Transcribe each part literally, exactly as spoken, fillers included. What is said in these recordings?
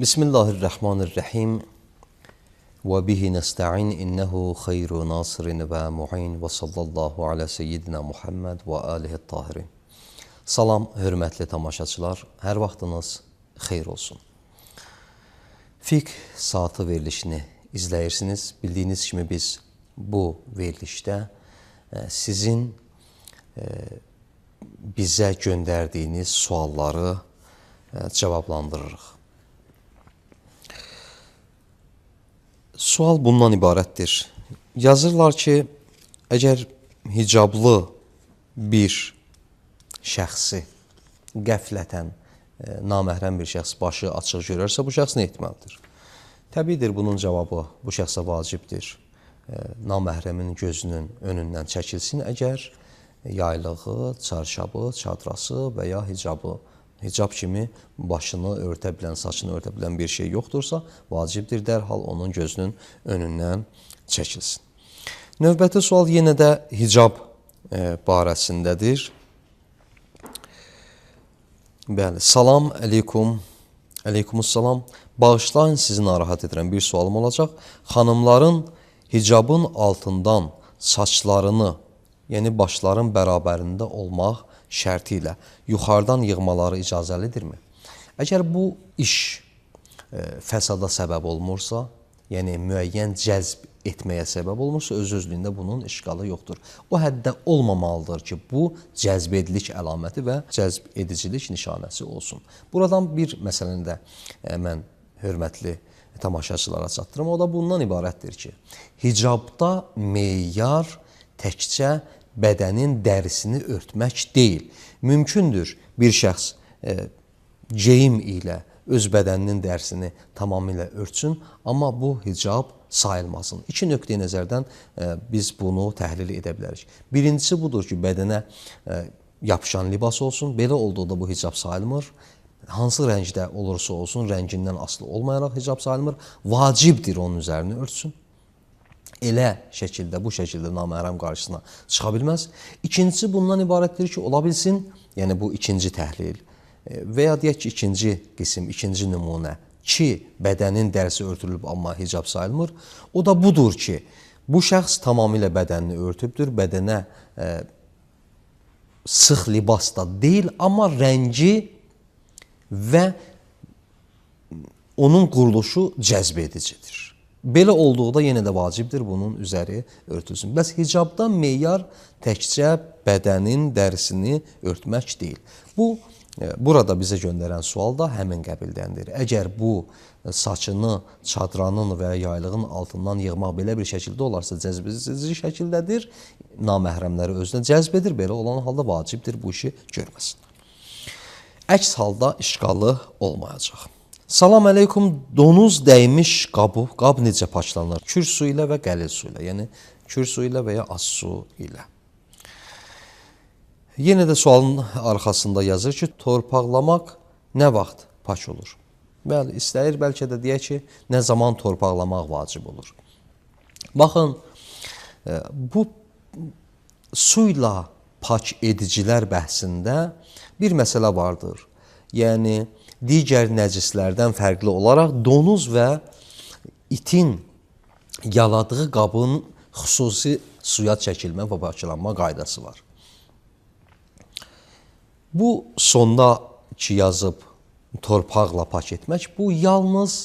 Bismillahirrahmanirrahim. Ve bihi nesta'in innehu hayru nasirin ve mu'in ve sallallahu ala seyyidina Muhammed ve alihi tahirin. Salam, hörmətli tamaşaçılar. Hər vaxtınız xeyir olsun. Fiqh saatı verilişini izləyirsiniz. Bildiyiniz kimi biz bu verilişdə sizin bizə göndərdiyiniz sualları cavablandırırıq. Sual bundan ibarətdir. Yazırlar ki, əgər hicablı bir şəxsi qəflətən e, naməhrəm bir şəxs başı açıq görərsə, bu şəxs nə etməlidir? Təbiidir, bunun cavabı bu şəxsə vacibdir. E, naməhrəmin gözünün önündən çəkilsin, əgər yaylığı, çarşabı, çadrası və ya hicabı, hicab kimi başını örtə bilən, saçını örtə bilən bir şey yoxdursa, vacibdir, dərhal onun gözünün önündən çəkilsin. Növbəti sual yenə də hicab e, barəsindədir. Bəli, salam əleykum, əleykumussalam. Bağışlayın, sizi narahat edirəm, bir sualım olacaq. Xanımların hicabın altından saçlarını, yəni başların bərabərində olmaq şərti ilə yuxarıdan yığmaları icazəlidirmi? Əgər bu iş e, fəsada səbəb olmursa, yəni müəyyən cəzb etməyə səbəb olmursa, öz-özlüyündə bunun işğalı yoxdur. O həddə olmamalıdır ki, bu cəzbedilik əlaməti və cəzb edicilik nişanəsi olsun. Buradan bir məsələni də e, mən hörmətli tamaşaçılara çatdırım. O da bundan ibarətdir ki, hicabda meyar təkcə bədənin dərisini örtmək deyil. Mümkündür bir şəxs e, geyim ilə öz bədəninin dərisini tamamilə örtsün, amma bu hicab sayılmasın. İki nöqteyi nəzərdən e, biz bunu təhlil edə bilərik. Birincisi budur ki, bədənə e, yapışan libas olsun. Belə olduqda bu hicab sayılmır. Hansı rəngdə olursa olsun, rəngindən asılı olmayaraq hicab sayılmır. Vacibdir onun üzərini örtsün. Elə şəkildə, bu şəkildə naməhrəm qarşısına çıxa bilməz. İkincisi bundan ibarətdir ki, ola bilsin, yəni bu ikinci təhlil və ya deyək ki, ikinci qism, ikinci nümunə ki, bədənin dərisi örtülüb, amma hicab sayılmır. O da budur ki, bu şəxs tamamilə bədənini örtübdür, bədənə e, sıx libas da deyil, amma rəngi və onun quruluşu cəzb edicidir. Belə olduqda yenə də vacibdir bunun üzəri örtülsün. Bəs hicabda meyar təkcə bədənin dərisini örtmək deyil. Bu, burada bizə göndərən sual da həmin qəbildəndir. Əgər bu saçını çadranın və ya yaylığın altından yığmaq belə bir şəkildə olarsa cəzbedici şəkildədir. Naməhrəmləri özünə cəzb edir. Belə olan halda vacibdir bu işi görməsin. Əks halda işğalı olmayacaq. Salam əleykum, donuz dəymiş qabı, qab necə paçlanır? Kür su ilə və qəlil su ilə, yəni kür su ilə və ya az su ilə. Yenə də sualın arxasında yazır ki, torpaqlamaq nə vaxt paç olur? Bəli, istəyir bəlkə də deyək ki, nə zaman torpaqlamaq vacib olur? Baxın, bu su ilə paç edicilər bəhsində bir məsələ vardır. Yəni, digər nəcislərdən fərqli olaraq donuz və itin yaladığı qabın xüsusi suya çəkilmə və paklanma qaydası var. Bu sonda ki yazıb torpaqla pak etmək, bu yalnız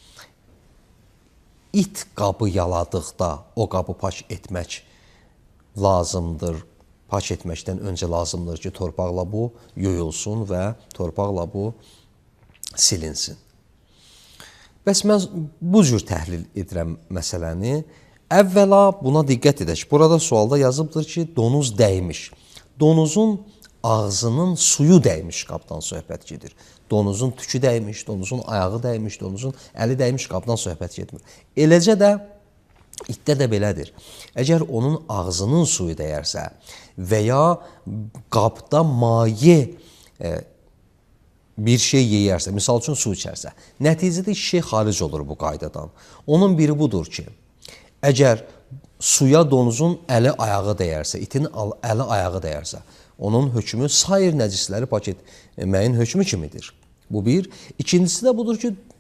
it qabı yaladıqda o qabı pak etmək lazımdır. Pak etməkdən öncə lazımdır ki, torpaqla bu yuyulsun və torpaqla bu silinsin. Bəs mən bu cür təhlil edirəm məsələni. Əvvəla buna diqqət edək. Burada sualda yazıbdır ki, donuz dəymiş. Donuzun ağzının suyu dəymiş qabdan söhbət gedir. Donuzun tükü dəymiş, donuzun ayağı dəymiş, donuzun əli dəymiş qabdan söhbət getmir. Eləcə də itdə də belədir. Əgər onun ağzının suyu dəyərsə və ya qabda maye e, bir şey yeyərsə, misal üçün su içərsə, nəticədə iki şey xaric olur bu qaydadan. Onun biri budur ki, əgər suya donuzun əli ayağı dəyərsə, itin əli ayağı dəyərsə, onun hökmü sair nəcisləri pak etməyin hökmü kimidir. Bu bir. İkincisi də budur ki,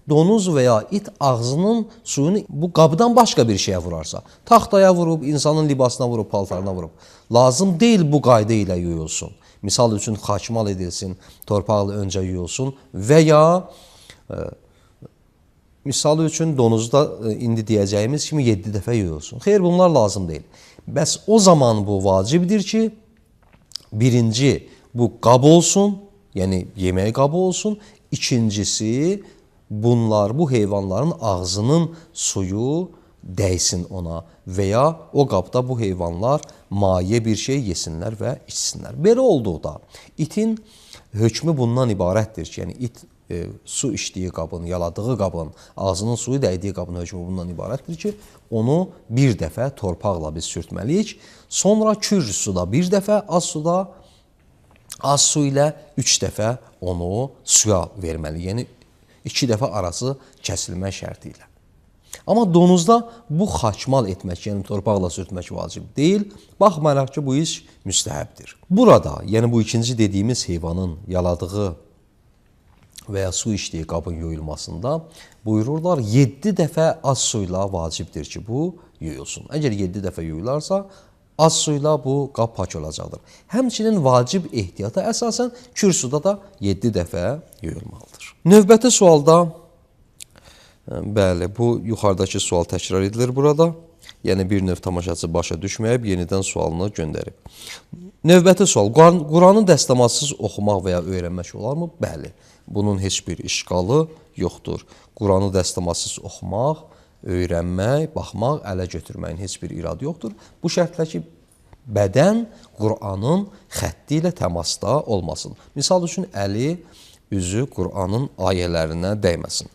donuz və ya it ağzının suyunu bu qabdan başqa bir şeyə vurarsa, taxtaya vurub, insanın libasına vurub, paltarına vurub, lazım deyil bu qayda ilə yuyulsun. Misal üçün xaçmal edilsin, torpaqla öncə yuyulsun və ya e, misal üçün donuzda e, indi deyəcəyimiz kimi yeddi dəfə yuyulsun. Xeyr, bunlar lazım deyil. Bəs o zaman bu vacibdir ki, birinci bu qab olsun, yəni yemək qabı olsun. İkincisi, bunlar, bu heyvanların ağzının suyu dəysin ona və ya o qabda bu heyvanlar maye bir şey yesinlər və içsinlər. Belə olduqda itin hökmü bundan ibarətdir ki, yəni it e, su içdiyi qabın, yaladığı qabın, ağzının suyu dəydiyi qabın hökmü bundan ibarətdir ki, onu bir dəfə torpaqla biz sürtməliyik. Sonra kür suda bir dəfə, az suda, az su ilə üç dəfə onu suya verməli. Yəni, iki dəfə arası kəsilmək şərti ilə. Amma donuzda bu xaçmal etmək, yəni torpaqla sürtmək vacib deyil. Baxmayaraq ki, bu iş müstəhəbdir. Burada, yəni bu ikinci dediyimiz heyvanın yaladığı və ya su içdiyi qabın yuyulmasında buyururlar, yeddi dəfə az suyla vacibdir ki, bu yuyulsun. Əgər yeddi dəfə yuyularsa, az suyla bu qab pak olacaqdır. Həmçinin vacib ehtiyata əsasən kür suda da yeddi dəfə yuyulmalıdır. Növbəti sualda, bəli, bu yuxarıdakı sual təkrar edilir burada. Yəni bir növ tamaşaçı başa düşməyib, yenidən sualını göndərib. Növbəti sual, Quranı dəstəmazsız oxumaq və ya öyrənmək olarmı? Bəli, bunun heç bir işqalı yoxdur. Quranı dəstəmazsız oxumaq, öyrənmək, baxmaq, ələ götürməyin heç bir iradı yoxdur. Bu şərtlə ki, bədən Quranın xətti ilə təmasda olmasın. Misal üçün, əli, üzü Quranın ayələrinə dəyməsin.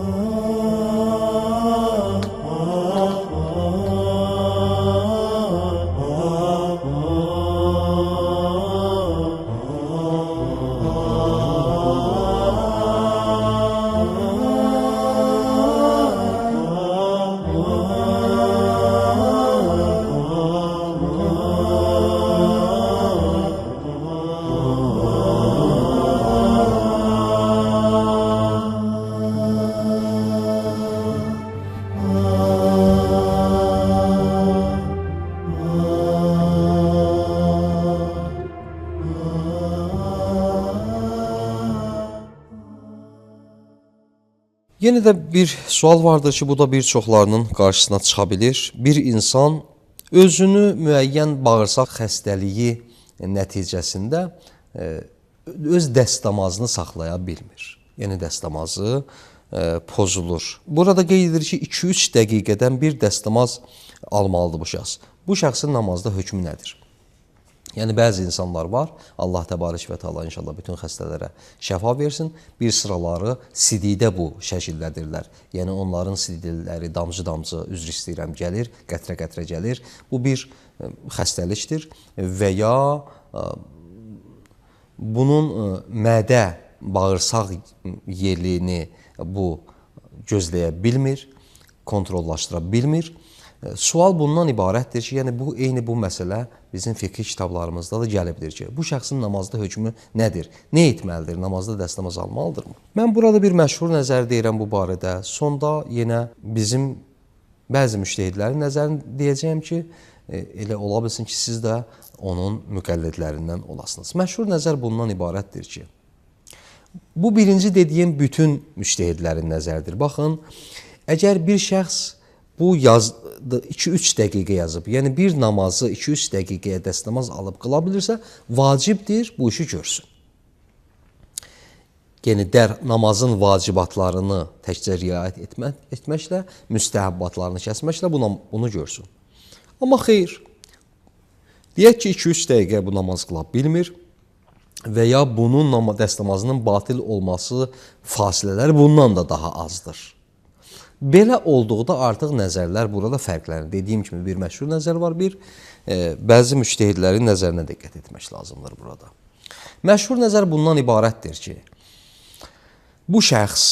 Yenə də bir sual vardır ki, bu da bir çoxlarının qarşısına çıxa bilir. Bir insan özünü müəyyən bağırsaq xəstəliyi nəticəsində öz dəstəmazını saxlaya bilmir. Yəni dəstəmazı pozulur. Burada qeyd edilir ki, iki üç dəqiqədən bir dəstəmaz almalıdır bu şəxs. Bu şəxsin namazda hökmü nədir? Yəni, bəzi insanlar var, Allah təbarək və təala inşallah bütün xəstələrə şəfa versin, bir sıraları sididə bu şəkildədirlər. Yəni, onların sidilləri damcı-damcı, üzr istəyirəm, gəlir, qətrə-qətrə gəlir. Bu bir xəstəlikdir və ya bunun mədə, bağırsaq yelini bu gözləyə bilmir, kontrollaşdıra bilmir. Sual bundan ibarətdir ki, yəni bu eyni bu məsələ bizim fiqh kitablarımızda da gəlibdir ki, bu şəxsin namazda hökmü nədir? Nə etməlidir? Namazda dəstəmaz almalıdırmı? Mən burada bir məşhur nəzər deyirəm bu barədə. Sonda yenə bizim bəzi müştəhidlərin nəzərini deyəcəyəm ki, elə ola bilsin ki, siz də onun müqəllidlərindən olasınız. Məşhur nəzər bundan ibarətdir ki, bu birinci dediyim bütün müştəhidlərin nəzəridir. Baxın, əgər bir şəxs bu yazdı iki üç dəqiqə yazıb, yəni bir namazı iki üç dəqiqəyə dəstəmaz alıb qıla bilirsə, vacibdir bu işi görsün. Yəni dər namazın vacibatlarını təkcə riayət etmə, etməklə, müstəhəbbatlarını kəsməklə bunu, bunu görsün. Amma xeyr, deyək ki, iki üç dəqiqə bu namaz qıla bilmir və ya bunun dəstəmazının batil olması fasilələri bundan da daha azdır. Belə olduqda artıq nəzərlər burada fərqlənir. Dediyim kimi bir məşhur nəzər var, bir e, bəzi müştəhidlərin nəzərinə diqqət etmək lazımdır burada. Məşhur nəzər bundan ibarətdir ki, bu şəxs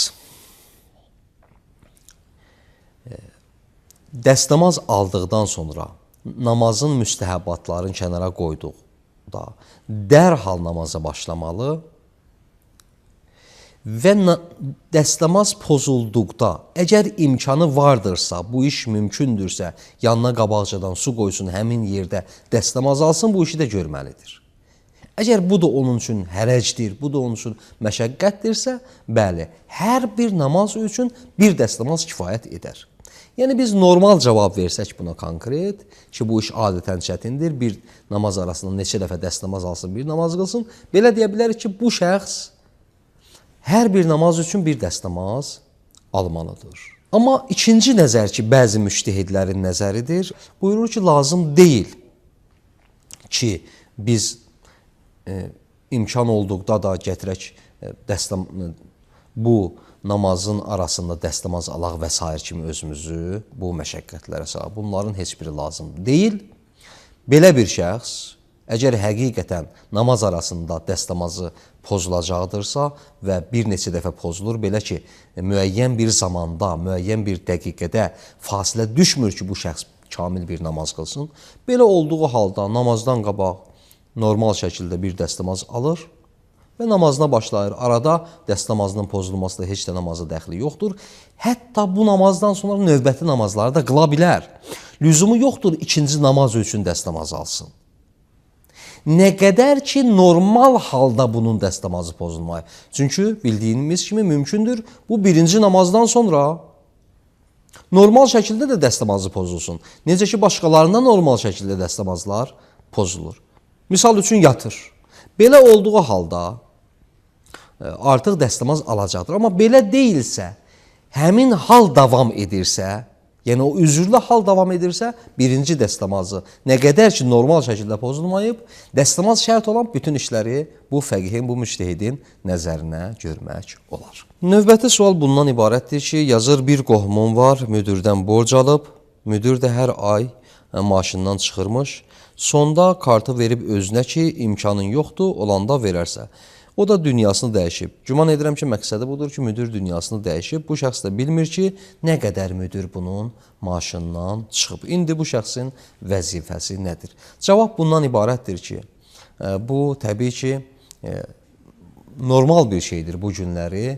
e, dəstəmaz aldıqdan sonra namazın müstəhəbbatlarını kənara qoyduqda dərhal namaza başlamalı və dəstəmaz pozulduqda, əgər imkanı vardırsa, bu iş mümkündürsə, yanına qabaqcadan su qoysun, həmin yerdə dəstəmaz alsın, bu işi də görməlidir. Əgər bu da onun üçün hərəcdir, bu da onun üçün məşəqqətdirsə, bəli, hər bir namaz üçün bir dəstəmaz kifayət edər. Yəni, biz normal cavab versək buna konkret, ki, bu iş adətən çətindir, bir namaz arasında neçə dəfə dəstəmaz alsın, bir namaz qılsın, belə deyə bilərik ki, bu şəxs hər bir namaz üçün bir dəstəmaz almalıdır. Amma ikinci nəzər ki, bəzi müştehidlərin nəzəridir, buyurur ki, lazım deyil ki, biz e, imkan olduqda da gətirək e, dəstəm, bu namazın arasında dəstəmaz alaq və s. kimi özümüzü bu məşəqqətlərə salaq. Bunların heç biri lazım deyil. Belə bir şəxs, əgər həqiqətən namaz arasında dəstəmazı pozulacaqdırsa və bir neçə dəfə pozulur, belə ki, müəyyən bir zamanda, müəyyən bir dəqiqədə fasilə düşmür ki, bu şəxs kamil bir namaz qılsın. Belə olduğu halda namazdan qabaq normal şəkildə bir dəstəmaz alır və namazına başlayır. Arada dəstəmazının pozulması da heç də namazı dəxli yoxdur. Hətta bu namazdan sonra növbəti namazları da qıla bilər. Lüzumu yoxdur ikinci namaz üçün dəstəmaz alsın. Nə qədər ki, normal halda bunun dəstəmazı pozulmayı. Çünki bildiyimiz kimi mümkündür, bu birinci namazdan sonra normal şəkildə də dəstəmazı pozulsun. Necə ki, başqalarında normal şəkildə dəstəmazlar pozulur. Misal üçün yatır. Belə olduğu halda artıq dəstəmaz alacaqdır. Amma belə deyilsə, həmin hal davam edirsə, yəni o üzürlü hal davam edirsə, birinci dəstəmazı nə qədər ki, normal şəkildə pozulmayıb, dəstəmaz şərt olan bütün işləri bu fəqihin, bu müştehidin nəzərinə görmək olar. Növbəti sual bundan ibarətdir ki, yazır bir qohumum var, müdürdən borc alıb, müdür də hər ay maaşından çıxırmış, sonda kartı verib özünə ki, imkanın yoxdur, olanda verərsə. O da dünyasını dəyişib. Güman edirəm ki, məqsədi budur ki, müdür dünyasını dəyişib. Bu şəxs də bilmir ki, nə qədər müdür bunun maaşından çıxıb. İndi bu şəxsin vəzifəsi nədir? Cavab bundan ibarətdir ki, bu təbii ki, normal bir şeydir bu günləri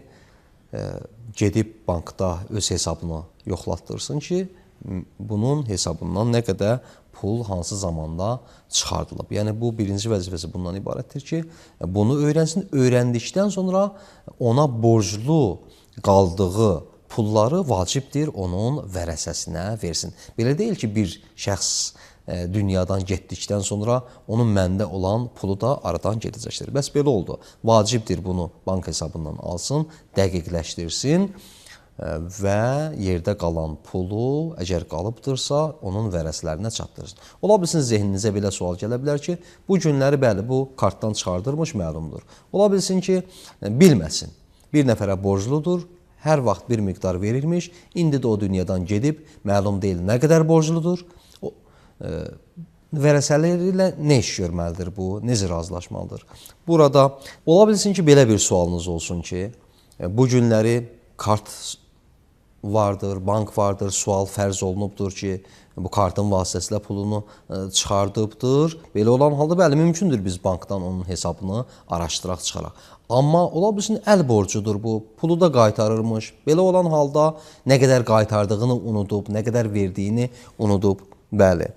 gedib bankda öz hesabını yoxlatdırsın ki, bunun hesabından nə qədər pul hansı zamanda çıxardılıb. Yəni, bu birinci vəzifəsi bundan ibarətdir ki, bunu öyrənsin. Öyrəndikdən sonra ona borclu qaldığı pulları vacibdir onun vərəsəsinə versin. Belə deyil ki, bir şəxs dünyadan getdikdən sonra onun məndə olan pulu da aradan gedəcəkdir. Bəs belə oldu. Vacibdir bunu bank hesabından alsın, dəqiqləşdirsin və yerdə qalan pulu, əgər qalıbdırsa, onun vərəslərinə çatdırırsın. Ola bilsin, zehninizə belə sual gələ bilər ki, bu günləri bəli, bu kartdan çıxardırmış, məlumdur. Ola bilsin ki, bilməsin, bir nəfərə borcludur, hər vaxt bir miqdar verilmiş, indi də o dünyadan gedib, məlum deyil nə qədər borcludur, o, e, vərəsələri ilə nə iş görməlidir bu, necə razılaşmalıdır? Burada ola bilsin ki, belə bir sualınız olsun ki, bu günləri kart vardır, bank vardır, sual fərz olunubdur ki, bu kartın vasitəsilə pulunu çıxardıbdır. Belə olan halda bəli, mümkündür biz bankdan onun hesabını araşdıraq, çıxaraq. Amma ola bilsin, əl borcudur bu, pulu da qaytarırmış. Belə olan halda nə qədər qaytardığını unudub, nə qədər verdiyini unudub, bəli.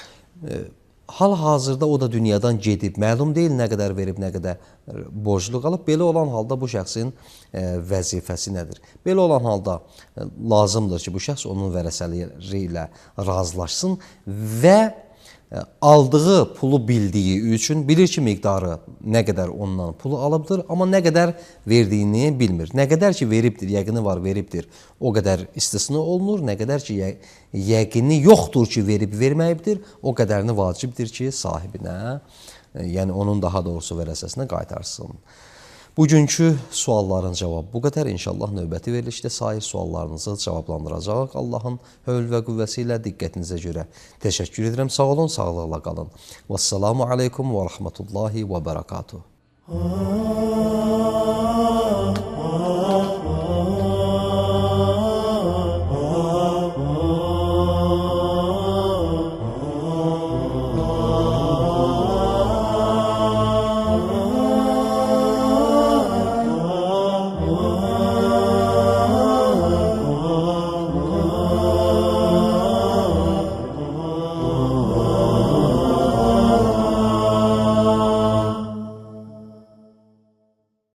Hal-hazırda o da dünyadan gedib, məlum deyil nə qədər verib, nə qədər borclu qalıb. Belə olan halda bu şəxsin vəzifəsi nədir? Belə olan halda lazımdır ki, bu şəxs onun vərəsələri ilə razılaşsın və aldığı pulu bildiyi üçün bilir ki, miqdarı nə qədər ondan pulu alıbdır, amma nə qədər verdiyini bilmir. Nə qədər ki, veribdir, yəqini var, veribdir, o qədər istisna olunur. Nə qədər ki, yəqini yoxdur ki, verib, verməyibdir, o qədərini vacibdir ki, sahibinə, yəni onun daha doğrusu vərəsəsinə qaytarsın. Bugünkü sualların cavabı bu qədər. İnşallah növbəti verilişdə sair suallarınızı cavablandıracaq. Allahın hövl və qüvvəsi ilə diqqətinizə görə təşəkkür edirəm. Sağ olun, sağlıqla qalın. Vəssalamu aleykum və rəhmətullahi və bərəkatuhu.